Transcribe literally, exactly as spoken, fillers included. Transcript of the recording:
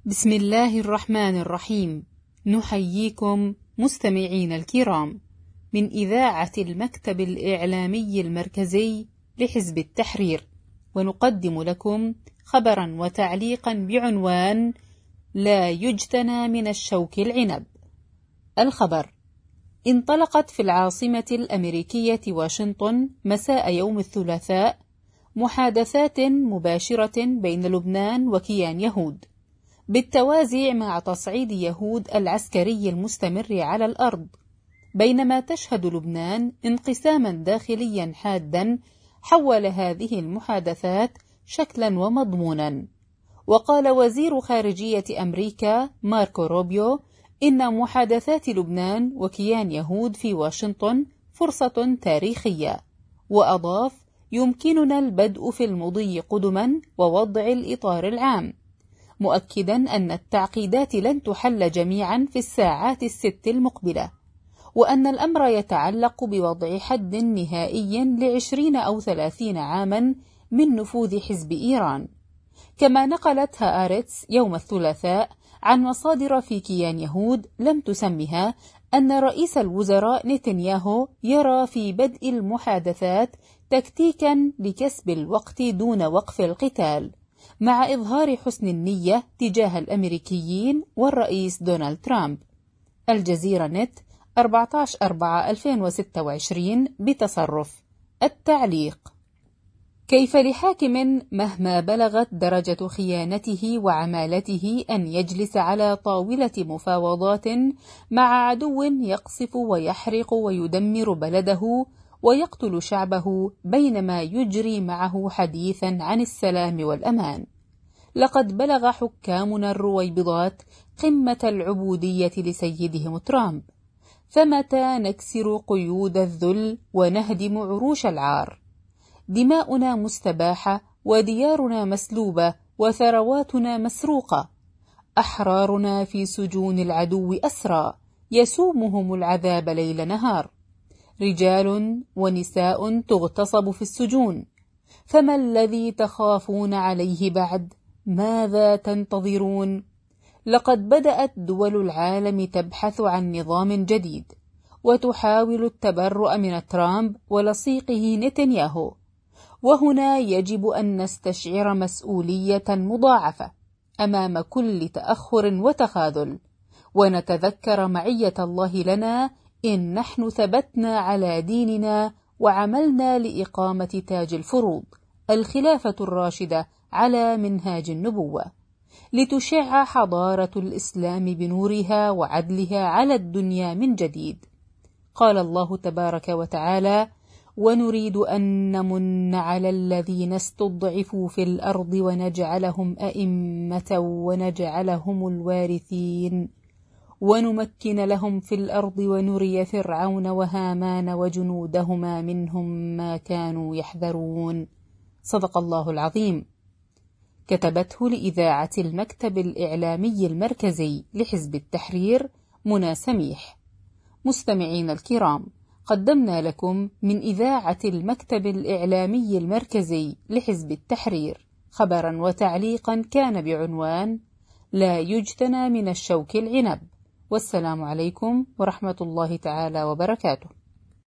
بسم الله الرحمن الرحيم. نحييكم مستمعين الكرام من إذاعة المكتب الإعلامي المركزي لحزب التحرير، ونقدم لكم خبرا وتعليقا بعنوان لا يجتنى من الشوك العنب. الخبر: انطلقت في العاصمة الأمريكية واشنطن مساء يوم الثلاثاء محادثات مباشرة بين لبنان وكيان يهود، بالتوازي مع تصعيد يهود العسكري المستمر على الأرض، بينما تشهد لبنان انقساما داخليا حادا حول هذه المحادثات شكلا ومضمونا. وقال وزير خارجية أمريكا ماركو روبيو إن محادثات لبنان وكيان يهود في واشنطن فرصة تاريخية، وأضاف: يمكننا البدء في المضي قدما ووضع الإطار العام، مؤكدا أن التعقيدات لن تحل جميعا في الساعات الست المقبلة، وأن الأمر يتعلق بوضع حد نهائي لعشرين أو ثلاثين عاما من نفوذ حزب إيران. كما نقلت هآرتس يوم الثلاثاء عن مصادر في كيان يهود لم تسمها أن رئيس الوزراء نتنياهو يرى في بدء المحادثات تكتيكا لكسب الوقت دون وقف القتال، مع إظهار حسن النية تجاه الأمريكيين والرئيس دونالد ترامب. الجزيرة نت أربعة عشر أربعة ألفين وستة وعشرين بتصرف. التعليق: كيف لحاكم مهما بلغت درجة خيانته وعمالته أن يجلس على طاولة مفاوضات مع عدو يقصف ويحرق ويدمر بلده ويقتل شعبه، بينما يجري معه حديثا عن السلام والأمان؟ لقد بلغ حكامنا الرويبضات قمة العبودية لسيدهم ترامب، فمتى نكسر قيود الذل ونهدم عروش العار؟ دماؤنا مستباحة وديارنا مسلوبة وثرواتنا مسروقة، أحرارنا في سجون العدو أسرى يسومهم العذاب ليل نهار، رجال ونساء تغتصب في السجون، فما الذي تخافون عليه بعد؟ ماذا تنتظرون؟ لقد بدأت دول العالم تبحث عن نظام جديد وتحاول التبرؤ من ترامب ولصيقه نتنياهو، وهنا يجب أن نستشعر مسؤولية مضاعفة أمام كل تأخر وتخاذل، ونتذكر معية الله لنا إن نحن ثبتنا على ديننا وعملنا لإقامة تاج الفروض، الخلافة الراشدة على منهاج النبوة، لتشع حضارة الإسلام بنورها وعدلها على الدنيا من جديد. قال الله تبارك وتعالى: ونريد أن نمن على الذين استضعفوا في الأرض ونجعلهم أئمة ونجعلهم الوارثين ونمكن لهم في الأرض ونري فرعون وهامان وجنودهما منهم ما كانوا يحذرون. صدق الله العظيم. كتبته لإذاعة المكتب الإعلامي المركزي لحزب التحرير منى سميح. مستمعين الكرام، قدمنا لكم من إذاعة المكتب الإعلامي المركزي لحزب التحرير خبرا وتعليقا كان بعنوان لا يجتنى من الشوك العنب. والسلام عليكم ورحمة الله تعالى وبركاته.